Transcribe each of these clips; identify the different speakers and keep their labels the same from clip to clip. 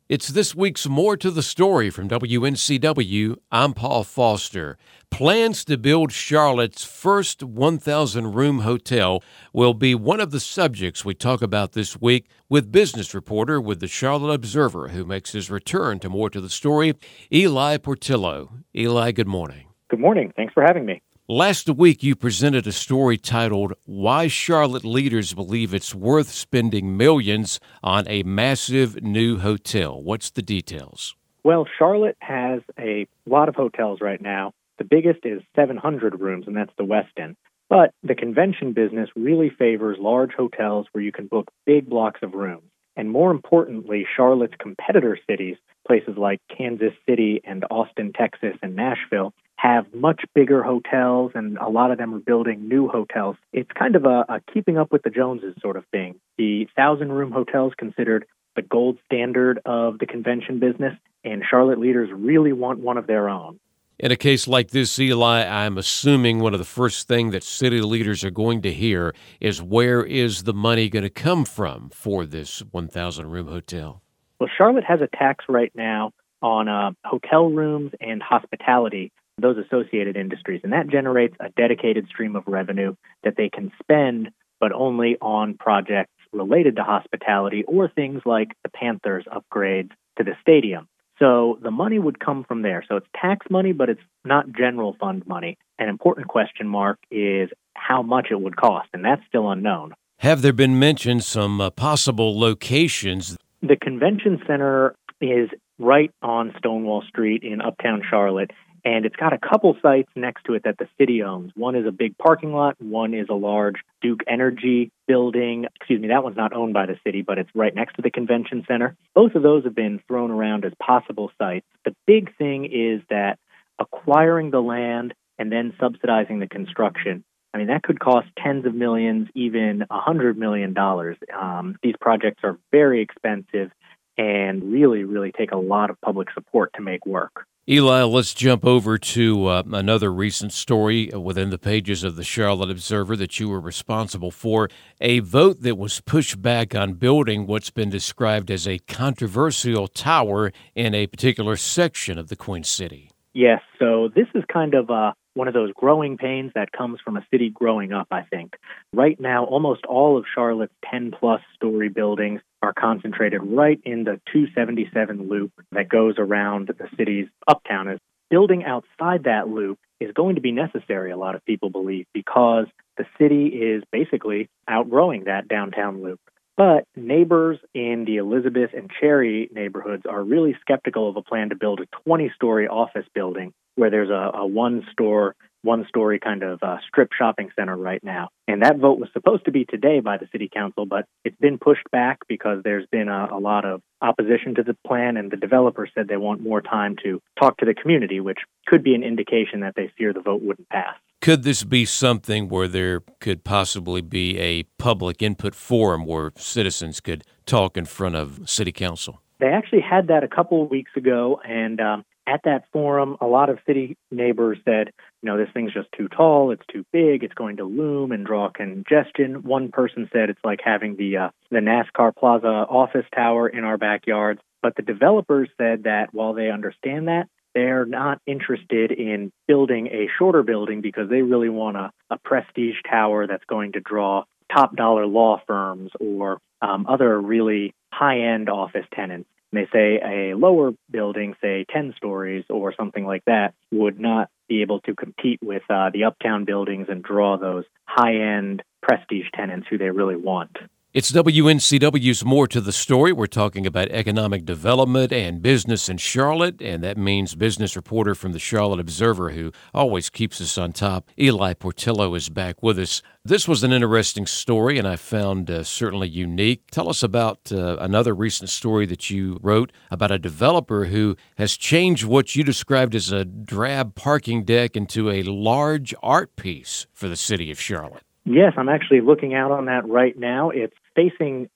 Speaker 1: It's this week's More to the Story from WNCW. I'm Paul Foster. Plans to build Charlotte's first 1,000-room hotel will be one of the subjects we talk about this week with business reporter with the Charlotte Observer, who makes his return to More to the Story, Eli Portillo. Eli, good morning.
Speaker 2: Good morning. Thanks for having me.
Speaker 1: Last week, you presented a story titled, Why Charlotte Leaders Believe It's Worth Spending Millions on a Massive New Hotel. What's the details?
Speaker 2: Well, Charlotte has a lot of hotels right now. The biggest is 700 rooms, and that's the Westin. But the convention business really favors large hotels where you can book big blocks of rooms. And more importantly, Charlotte's competitor cities, places like Kansas City and Austin, Texas, and Nashville, have much bigger hotels, and a lot of them are building new hotels. It's kind of a keeping up with the Joneses sort of thing. The 1,000-room hotel is considered the gold standard of the convention business, and Charlotte leaders really want one of their own.
Speaker 1: In a case like this, Eli, I'm assuming one of the first things that city leaders are going to hear is where is the money going to come from for this 1,000-room hotel?
Speaker 2: Well, Charlotte has a tax right now on hotel rooms and hospitality, those associated industries, and that generates a dedicated stream of revenue that they can spend, but only on projects related to hospitality or things like the Panthers upgrades to the stadium. So the money would come from there. So it's tax money, but it's not general fund money. An important question mark is how much it would cost, and that's still unknown.
Speaker 1: Have there been mentioned some possible locations?
Speaker 2: The convention center is right on Stonewall Street in Uptown Charlotte, and it's got a couple sites next to it that the city owns. One is a big parking lot. One is a large Duke Energy building. That one's not owned by the city, but it's right next to the convention center. Both of those have been thrown around as possible sites. The big thing is that acquiring the land and then subsidizing the construction, that could cost tens of millions, even $100 million. These projects are very expensive and really, really take a lot of public support to make work.
Speaker 1: Eli, let's jump over to another recent story within the pages of the Charlotte Observer that you were responsible for, a vote that was pushed back on building what's been described as a controversial tower in a particular section of the Queen City.
Speaker 2: Yes, so this is kind of one of those growing pains that comes from a city growing up, I think. Right now, almost all of Charlotte's 10-plus story buildings are concentrated right in the 277 loop that goes around the city's uptown. Building outside that loop is going to be necessary, a lot of people believe, because the city is basically outgrowing that downtown loop. But neighbors in the Elizabeth and Cherry neighborhoods are really skeptical of a plan to build a 20-story office building where there's a one-story kind of strip shopping center right now. And that vote was supposed to be today by the city council, but it's been pushed back because there's been a lot of opposition to the plan, and the developers said they want more time to talk to the community, which could be an indication that they fear the vote wouldn't pass.
Speaker 1: Could this be something where there could possibly be a public input forum where citizens could talk in front of city council?
Speaker 2: They actually had that a couple of weeks ago, and at that forum, a lot of city neighbors said, this thing's just too tall, it's too big, it's going to loom and draw congestion. One person said it's like having the NASCAR Plaza office tower in our backyards. But the developers said that while they understand that, they're not interested in building a shorter building because they really want a prestige tower that's going to draw top-dollar law firms or other really high-end office tenants. And they say a lower building, say 10 stories or something like that, would not be able to compete with the uptown buildings and draw those high-end prestige tenants who they really want.
Speaker 1: It's WNCW's More to the Story. We're talking about economic development and business in Charlotte, and that means business reporter from the Charlotte Observer who always keeps us on top. Eli Portillo is back with us. This was an interesting story, and I found certainly unique. Tell us about another recent story that you wrote about a developer who has changed what you described as a drab parking deck into a large art piece for the city of Charlotte.
Speaker 2: Yes, I'm actually looking out on that right now. It's facing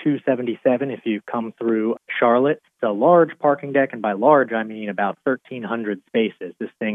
Speaker 2: I-277 if you come through Charlotte. It's a large parking deck, and by large, I mean about 1,300 spaces. This thing is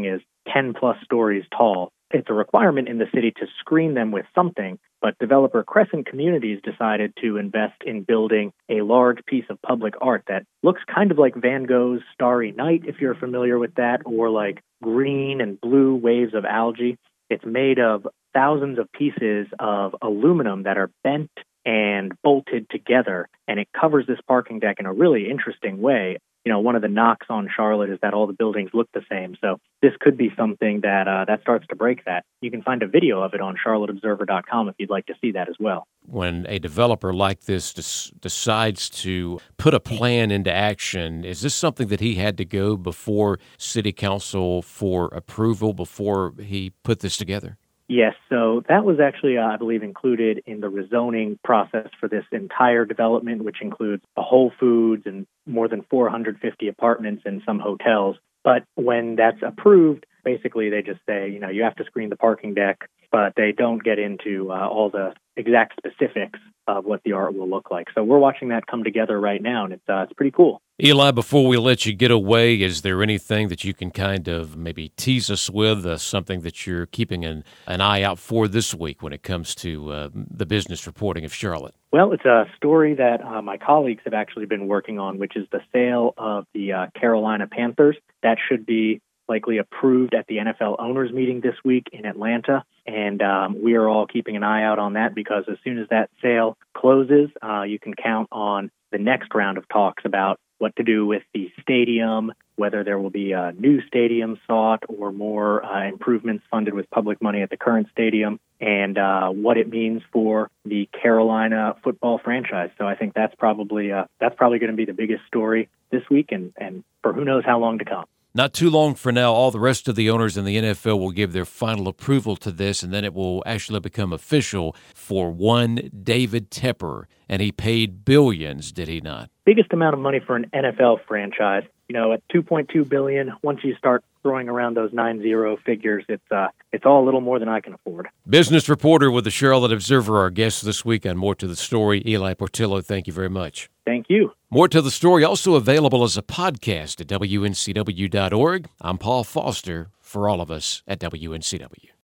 Speaker 2: 10 plus stories tall. It's a requirement in the city to screen them with something, but developer Crescent Communities decided to invest in building a large piece of public art that looks kind of like Van Gogh's Starry Night, if you're familiar with that, or like green and blue waves of algae. It's made of thousands of pieces of aluminum that are bent and bolted together, and it covers this parking deck in a really interesting way. You know, one of the knocks on Charlotte is that all the buildings look the same. So this could be something that starts to break that. You can find a video of it on charlotteobserver.com if you'd like to see that as well.
Speaker 1: When a developer like this decides to put a plan into action, is this something that he had to go before City Council for approval before he put this together?
Speaker 2: Yes, so that was actually, I believe, included in the rezoning process for this entire development, which includes a Whole Foods and more than 450 apartments and some hotels. But when that's approved, basically they just say, you know, you have to screen the parking deck, but they don't get into all the exact specifics of what the art will look like. So we're watching that come together right now, and it's pretty cool.
Speaker 1: Eli, before we let you get away, is there anything that you can kind of maybe tease us with, something that you're keeping an eye out for this week when it comes to the business reporting of Charlotte?
Speaker 2: Well, it's a story that my colleagues have actually been working on, which is the sale of the Carolina Panthers. That should be likely approved at the NFL owners meeting this week in Atlanta. And we are all keeping an eye out on that because as soon as that sale closes, you can count on the next round of talks about what to do with the stadium, whether there will be a new stadium sought or more improvements funded with public money at the current stadium, and what it means for the Carolina football franchise. So I think that's probably going to be the biggest story this week and for who knows how long to come.
Speaker 1: Not too long for now. All the rest of the owners in the NFL will give their final approval to this, and then it will actually become official for one David Tepper. And he paid billions, did he not?
Speaker 2: Biggest amount of money for an NFL franchise. You know, at $2.2 billion, once you start throwing around those 9-0 figures, it's all a little more than I can afford.
Speaker 1: Business reporter with the Charlotte Observer, our guest this week on More to the Story, Eli Portillo. Thank you very much.
Speaker 2: Thank you.
Speaker 1: More to the Story also available as a podcast at WNCW.org. I'm Paul Foster for all of us at WNCW.